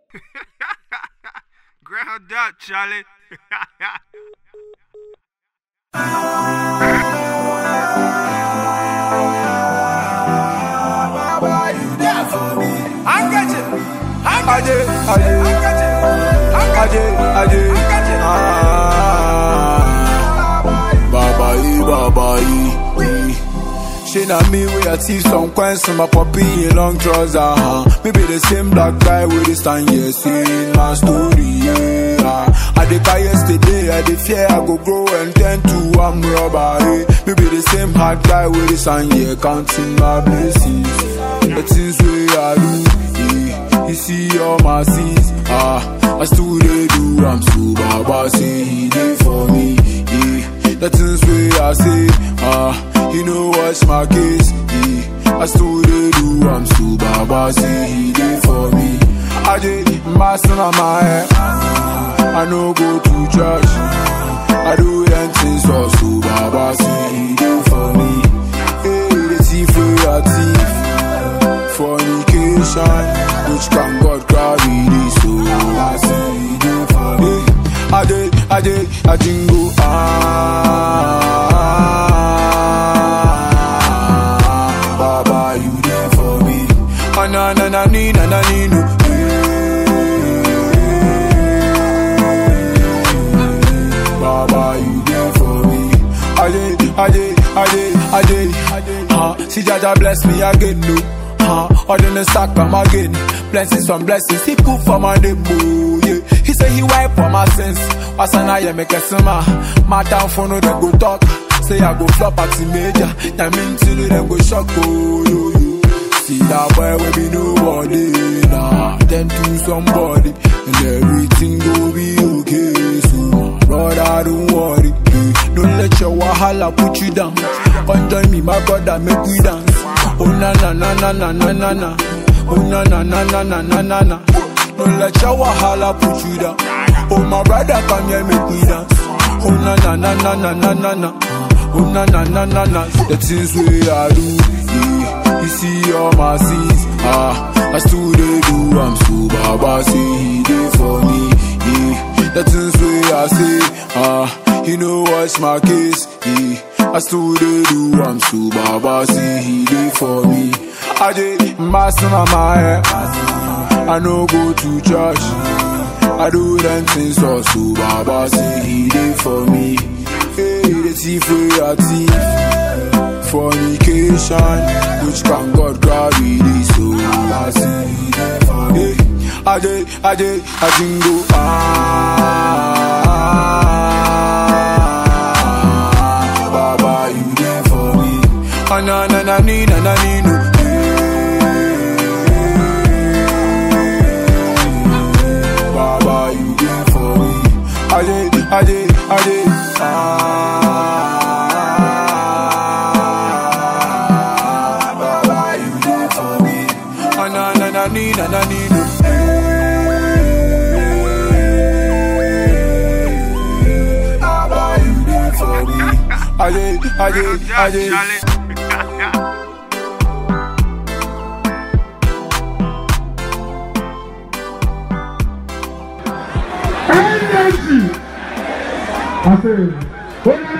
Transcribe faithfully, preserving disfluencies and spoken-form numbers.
Ground up, Charlie. Baba, you there for me? I got you. I got Ade, you. ade, I got you. I got you. ade, ade. I got you. Ah, Baba, e, Baba, e, e. She na me with a teeth, some coins, some a puppy in long trousers. Uh-huh. Maybe the same black guy with this time, yeah, seeing my story. Yeah. I did buy yesterday, I did fear I go grow and turn to I'm robber. Eh. Maybe the same hard guy with this time, yeah, counting my blessings. The things we I do, yeah. You see all my sins, ah, I still they do. I'm so Baba say he did for me, yeah. The things we I say, ah. You know what's my case, yeah. I still they do, I'm so Baba say he did for me. I did my son on my head, I no go to church, I do anything so so Baba say he did for me. Hey, the thief for a thief, fornication, which can God carry this, so I say he did for me. I did, I did, I jingle, ah. Na na na ni na na ni no. Baba, you there for me. I did, I did, I did, I did, I did. Uh, see Jaja bless me again, no. Uh, or then the sack I'm again. Blessings from blessings, he put for my neighbor. Yeah, he say he wipe for my sins. What's an I make a summer? My town for no they go talk. Say I go flop at the major. That means till them go shock. Oh, yo, yo. See that boy will be nobody, nah. Then to somebody, and everything go be okay. So, brother, don't worry. Don't let your wahala put you down. Come join me, my brother, make we dance. Oh na na na na na na na na. Oh na na na na na na na na. Don't let your wahala put you down. Oh my brother, come here, make we dance. Oh na na na na na na na na. Oh na na na na na. The things we I do, yeah. You see all my sins, ah, I still they do, I'm so Baba say he did for me, yeah. The things we I say, ah, you know what's my case, yeah. I still they do, I'm so Baba say he did for me. I did my son on my head, I no go to church, I do them things so, so Baba say he did for me. Hey, the thief we are thief, fornication, which can God carry this, so I see them for me. I did, I did, I jingle, ah, Baba, you there for me. Ah, na na na ni na na ni no. Baba, you there for me. I did, I did, I did, ah. Na ni na na ni no. Baba, you there for me. I did, I did, I did. Energy. I say,